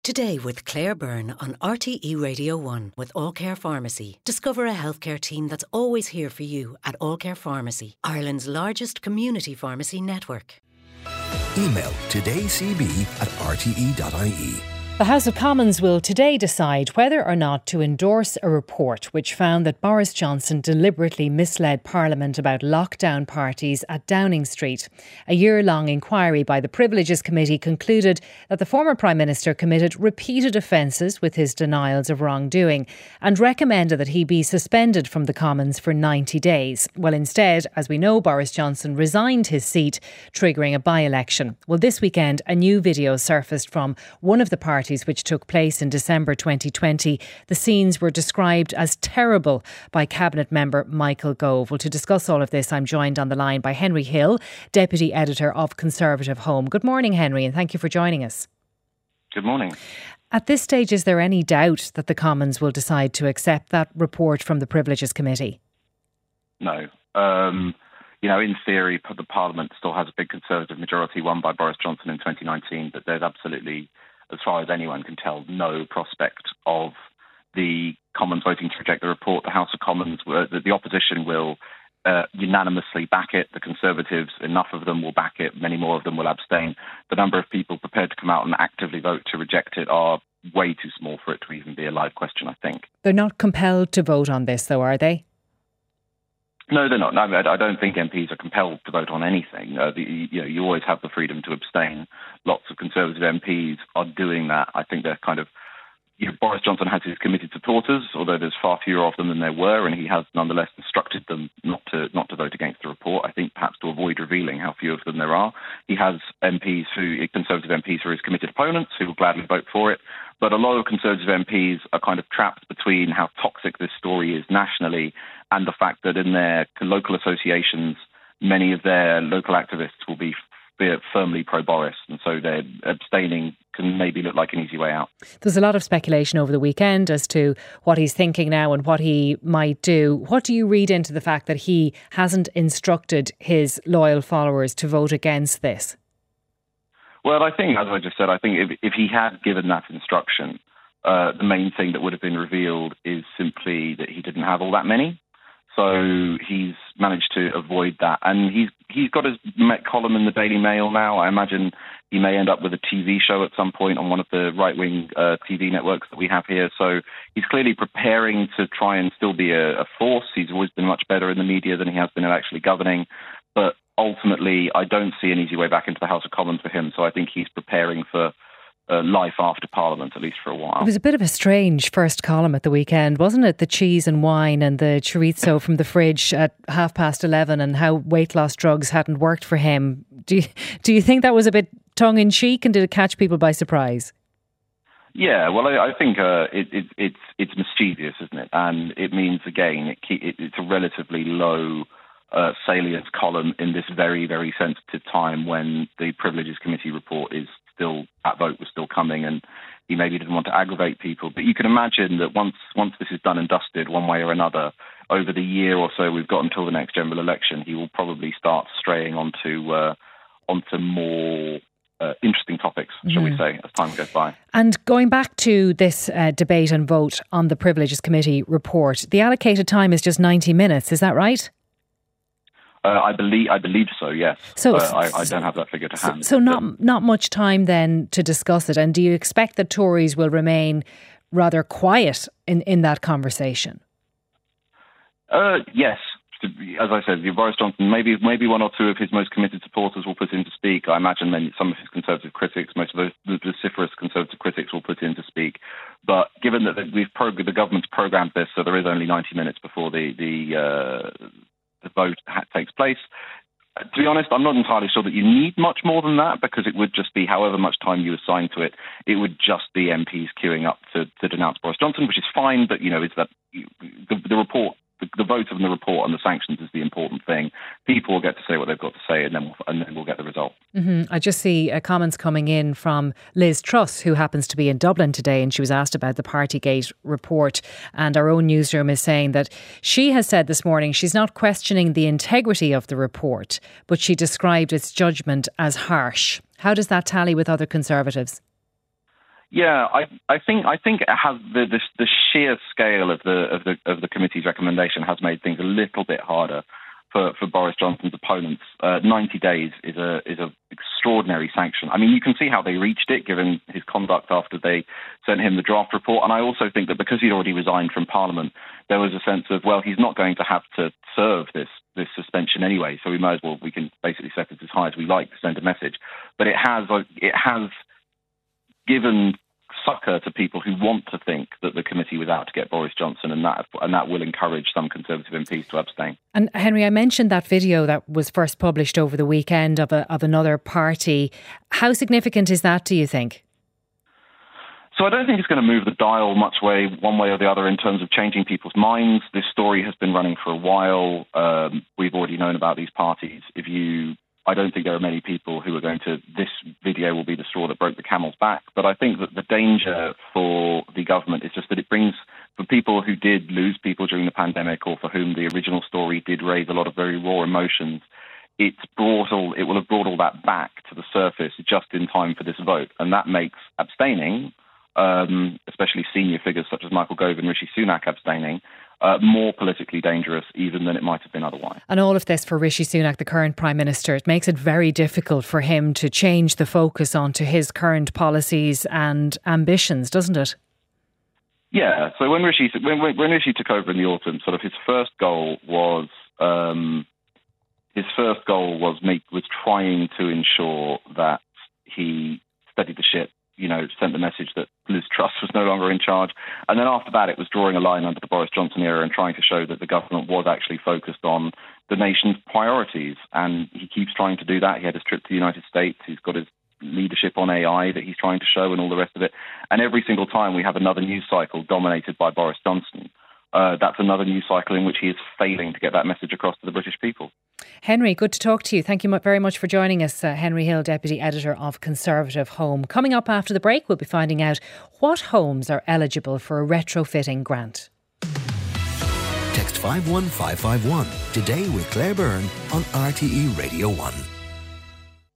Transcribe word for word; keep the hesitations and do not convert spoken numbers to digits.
Today with Claire Byrne on R T E Radio one with All Care Pharmacy. Discover a healthcare team that's always here for you at All Care Pharmacy, Ireland's largest community pharmacy network. Email todaycb at r t e dot i e. The House of Commons will today decide whether or not to endorse a report which found that Boris Johnson deliberately misled Parliament about lockdown parties at Downing Street. A year-long inquiry by the Privileges Committee concluded that the former Prime Minister committed repeated offences with his denials of wrongdoing and recommended that he be suspended from the Commons for ninety days. Well, instead, as we know, Boris Johnson resigned his seat, triggering a by-election. Well, this weekend, a new video surfaced from one of the parties which took place in December twenty twenty. The scenes were described as terrible by Cabinet member Michael Gove. Well, to discuss all of this, I'm joined on the line by Henry Hill, Deputy Editor of Conservative Home. Good morning, Henry, and thank you for joining us. Good morning. At this stage, is there any doubt that the Commons will decide to accept that report from the Privileges Committee? No. Um, you know, in theory, the Parliament still has a big Conservative majority won by Boris Johnson in twenty nineteen, but there's absolutely, as far as anyone can tell, no prospect of the Commons voting to reject the report. The House of Commons, the, the opposition will uh, unanimously back it. The Conservatives, enough of them will back it. Many more of them will abstain. The number of people prepared to come out and actively vote to reject it are way too small for it to even be a live question, I think. They're not compelled to vote on this, though, are they? No, they're not. No, I don't think M Ps are compelled to vote on anything. Uh, the, you know, you always have the freedom to abstain. Lots of Conservative M Ps are doing that. I think they're kind of, you know, Boris Johnson has his committed supporters, although there's far fewer of them than there were, and he has nonetheless instructed them not to not to vote against the report. I think perhaps to avoid revealing how few of them there are. He has M Ps who, Conservative M Ps who are his committed opponents, who will gladly vote for it. But a lot of Conservative M Ps are kind of trapped between how toxic this story is nationally and the fact that in their local associations, many of their local activists will be firmly pro-Boris, and so they're abstaining can maybe look like an easy way out. There's a lot of speculation over the weekend as to what he's thinking now and what he might do. What do you read into the fact that he hasn't instructed his loyal followers to vote against this? Well, I think, as I just said, I think if, if he had given that instruction, uh, the main thing that would have been revealed is simply that he didn't have all that many. So he's managed to avoid that. And he's he's got his Met column in the Daily Mail now. I imagine he may end up with a T V show at some point on one of the right-wing uh, T V networks that we have here. So he's clearly preparing to try and still be a, a force. He's always been much better in the media than he has been at actually governing. But ultimately, I don't see an easy way back into the House of Commons for him. So I think he's preparing for Uh, life after Parliament, at least for a while. It was a bit of a strange first column at the weekend, wasn't it? The cheese and wine and the chorizo from the fridge at half past eleven and how weight loss drugs hadn't worked for him. Do you, do you think that was a bit tongue-in-cheek, and did it catch people by surprise? Yeah, well, I, I think uh, it, it, it's it's mischievous, isn't it? And it means, again, it, it, it's a relatively low uh, salience column in this very, very sensitive time when the Privileges Committee report is still, that vote was still coming, and he maybe didn't want to aggravate people. But you can imagine that once once this is done and dusted one way or another, over the year or so we've got until the next general election, he will probably start straying onto uh, onto more uh, interesting topics, shall mm. we say, as time goes by. And going back to this uh, debate and vote on the Privileges Committee report, the allocated time is just ninety minutes, is that right? Uh, I believe I believe so, yes. So uh, I, I don't have that figure to so, hand. So not not much time then to discuss it. And do you expect that Tories will remain rather quiet in, in that conversation? Uh, yes. As I said, Boris Johnson, maybe maybe one or two of his most committed supporters will put in to speak. I imagine many, some of his Conservative critics, most of those the vociferous Conservative critics will put in to speak. But given that we've prog- the government's programmed this, so there is only ninety minutes before the the uh, the vote takes place. To be honest, I'm not entirely sure that you need much more than that, because it would just be however much time you assign to it. It would just be M Ps queuing up to, to denounce Boris Johnson, which is fine. But, you know, is that the, the report, the, the vote of the report and the sanctions is the important thing. People will get to say what they've got to say, and then we'll, and then we'll get the result. Mm-hmm. I just see uh, comments coming in from Liz Truss, who happens to be in Dublin today, and she was asked about the Partygate report. And our own newsroom is saying that she has said this morning she's not questioning the integrity of the report, but she described its judgment as harsh. How does that tally with other Conservatives? Yeah, I, I think I think it has the, the the sheer scale of the of the of the committee's recommendation has made things a little bit harder for, for Boris Johnson's opponents. Uh, ninety days is a is a extraordinary sanction. I mean, you can see how they reached it, given his conduct after they sent him the draft report. And I also think that because he'd already resigned from Parliament, there was a sense of, well, he's not going to have to serve this this suspension anyway, so we might as well, we can basically set it as high as we like to send a message. But it has it has given succor to people who want to think that the committee was out to get Boris Johnson, and that and that will encourage some Conservative M Ps to abstain. And Henry, I mentioned that video that was first published over the weekend of a, of another party. How significant is that, do you think? So I don't think it's going to move the dial much way, one way or the other, in terms of changing people's minds. This story has been running for a while. Um, we've already known about these parties. If you, I don't think there are many people who are going to, this video will be the straw that broke the camel's back. But I think that the danger for the government is just that it brings, for people who did lose people during the pandemic, or for whom the original story did raise a lot of very raw emotions, it's brought all, it will have brought all that back to the surface just in time for this vote. And that makes abstaining, Um, especially senior figures such as Michael Gove and Rishi Sunak abstaining, uh, more politically dangerous even than it might have been otherwise. And all of this for Rishi Sunak, the current Prime Minister, it makes it very difficult for him to change the focus onto his current policies and ambitions, doesn't it? Yeah, so when Rishi, when, when Rishi took over in the autumn, sort of his first goal was um, his first goal was make, was trying to ensure that he steadied the ship, you know, sent the message that Liz Truss was no longer in charge. And then after that, it was drawing a line under the Boris Johnson era and trying to show that the government was actually focused on the nation's priorities. And he keeps trying to do that. He had his trip to the United States. He's got his leadership on A I that he's trying to show and all the rest of it. And every single time we have another news cycle dominated by Boris Johnson, uh, that's another news cycle in which he is failing to get that message across to the British people. Henry, good to talk to you. Thank you very much for joining us. Uh, Henry Hill, Deputy Editor of Conservative Home. Coming up after the break, we'll be finding out what homes are eligible for a retrofitting grant. Text five one five five one today with Claire Byrne on R T E Radio one.